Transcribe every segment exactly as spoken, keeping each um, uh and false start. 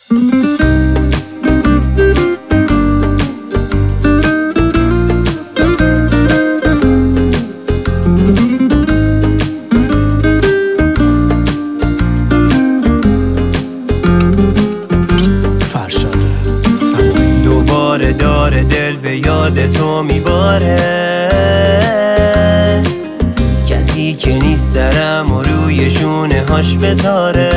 دوباره داره دل به یاد تو میباره، کسی که نیست سرم و روی شونه هاش بذاره.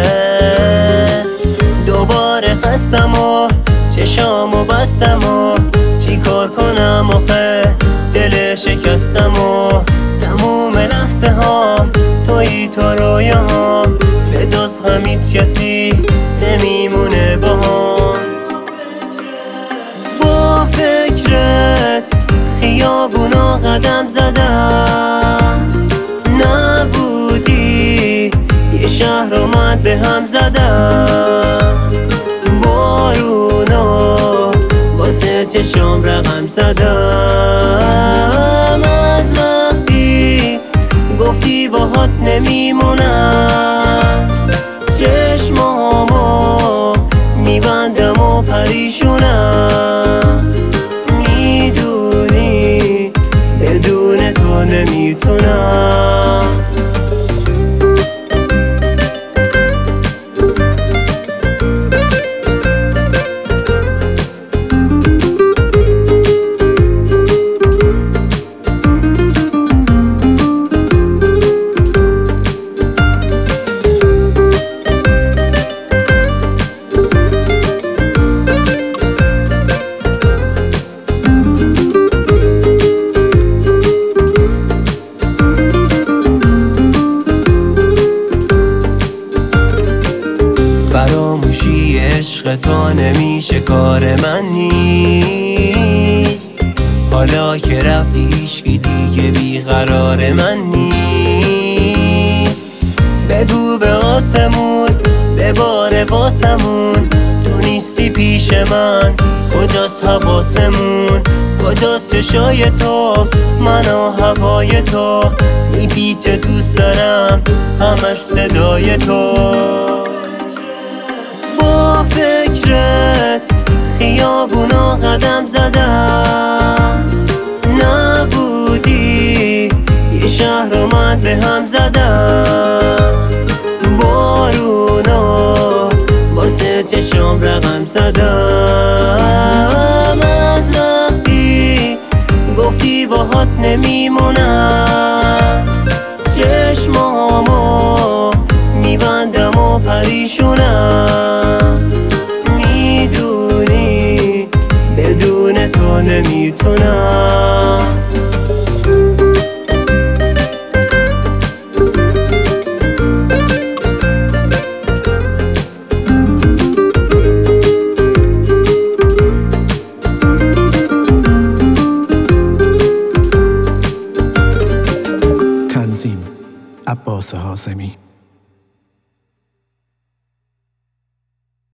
دوباره خستم و چشامو بستم و چی کار کنم آخه دل شکستم و تموم لحظه هام تویی تو رویاهام، به جز هم هیچ کسی نمیمونه باهام. با فکرت خیابونا قدم زدم، نبودی یه شهر اومد به هم زدم. بارونا واسه چشام رقم زدم، از وقتی گفتی باهات نمیمونم، چشمامو میبندم و پریشونم. میدونی بدون تو نمیتونم. فراموشی عشق تو نمیشه کار من نیست، حالا که رفتی هیچکی دیگه بیقرار من نیست. بگو به آسمون بباره واسمون، تو نیستی پیش من کجاست حواسمون، کجاست چشای تو من و هوای تو، میپیچه تو سرم همش صدای تو. با فکرت خیابونا قدم زدم، نبودی یه شهر اومد به هم زدم. بارونا واسه چشام رقم زدم، از وقتی گفتی باهات نمیمونم، چشمامو میبندم و پریشونم. میدونی بدون تو نمیتونم. تنظیم عباس حازمی.